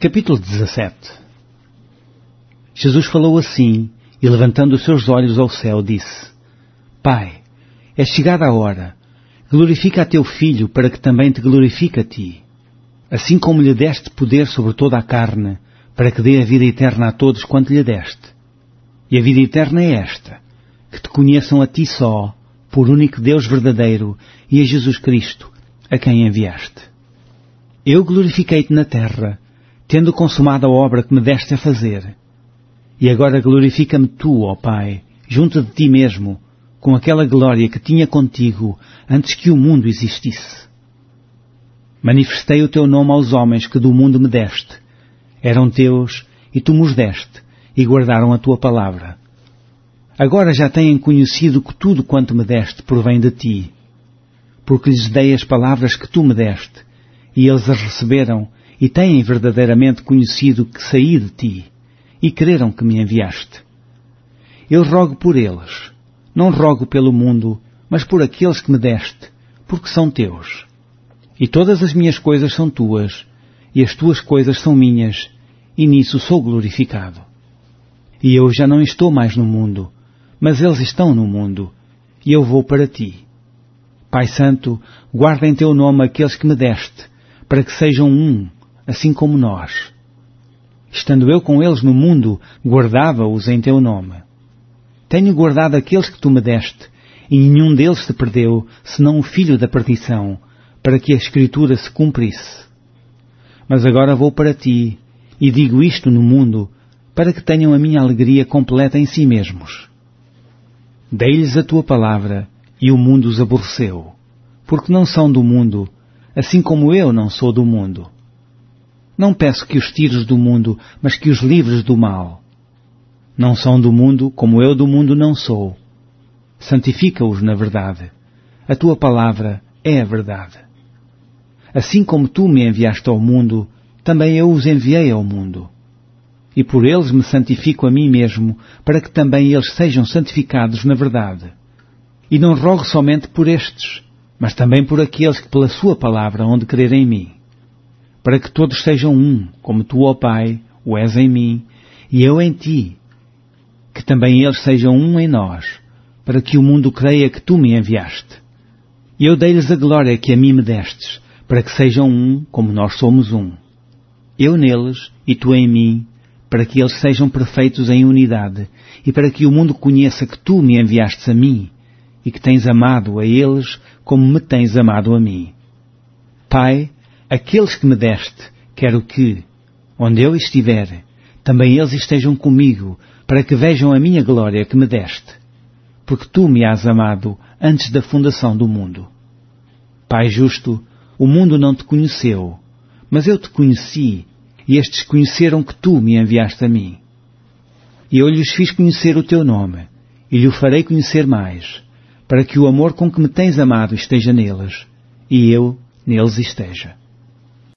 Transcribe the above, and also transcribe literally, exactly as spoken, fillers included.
Capítulo dezassete. Jesus falou assim, e levantando os seus olhos ao céu, disse: Pai, é chegada a hora. Glorifica a teu Filho, para que também te glorifique a ti. Assim como lhe deste poder sobre toda a carne, para que dê a vida eterna a todos quanto lhe deste. E a vida eterna é esta, que te conheçam a ti só, por único Deus verdadeiro, e a Jesus Cristo, a quem enviaste. Eu glorifiquei-te na terra, tendo consumado a obra que me deste a fazer. E agora glorifica-me tu, ó Pai, junto de ti mesmo, com aquela glória que tinha contigo antes que o mundo existisse. Manifestei o teu nome aos homens que do mundo me deste. Eram teus, e tu me os deste, e guardaram a tua palavra. Agora já têm conhecido que tudo quanto me deste provém de ti, porque lhes dei as palavras que tu me deste, e eles as receberam, e têm verdadeiramente conhecido que saí de ti, e creram que me enviaste. Eu rogo por eles, não rogo pelo mundo, mas por aqueles que me deste, porque são teus. E todas as minhas coisas são tuas, e as tuas coisas são minhas, e nisso sou glorificado. E eu já não estou mais no mundo, mas eles estão no mundo, e eu vou para ti. Pai Santo, guarda em teu nome aqueles que me deste, para que sejam um, assim como nós. Estando eu com eles no mundo, guardava-os em teu nome. Tenho guardado aqueles que tu me deste, e nenhum deles se perdeu, senão o filho da perdição, para que a Escritura se cumprisse. Mas agora vou para ti, e digo isto no mundo, para que tenham a minha alegria completa em si mesmos. Dei-lhes a tua palavra, e o mundo os aborreceu, porque não são do mundo, assim como eu não sou do mundo. Não peço que os tires do mundo, mas que os livres do mal. Não são do mundo, como eu do mundo não sou. Santifica-os na verdade. A tua palavra é a verdade. Assim como tu me enviaste ao mundo, também eu os enviei ao mundo. E por eles me santifico a mim mesmo, para que também eles sejam santificados na verdade. E não rogo somente por estes, mas também por aqueles que pela sua palavra hão de crer em mim, para que todos sejam um, como tu, ó Pai, o és em mim, e eu em ti, que também eles sejam um em nós, para que o mundo creia que tu me enviaste. E eu dei-lhes a glória que a mim me destes, para que sejam um, como nós somos um. Eu neles, e tu em mim, para que eles sejam perfeitos em unidade, e para que o mundo conheça que tu me enviastes a mim, e que tens amado a eles como me tens amado a mim. Pai, aqueles que me deste, quero que, onde eu estiver, também eles estejam comigo, para que vejam a minha glória que me deste, porque tu me has amado antes da fundação do mundo. Pai justo, o mundo não te conheceu, mas eu te conheci, e estes conheceram que tu me enviaste a mim. E eu lhes fiz conhecer o teu nome, e lhe o farei conhecer mais, para que o amor com que me tens amado esteja neles, e eu neles esteja.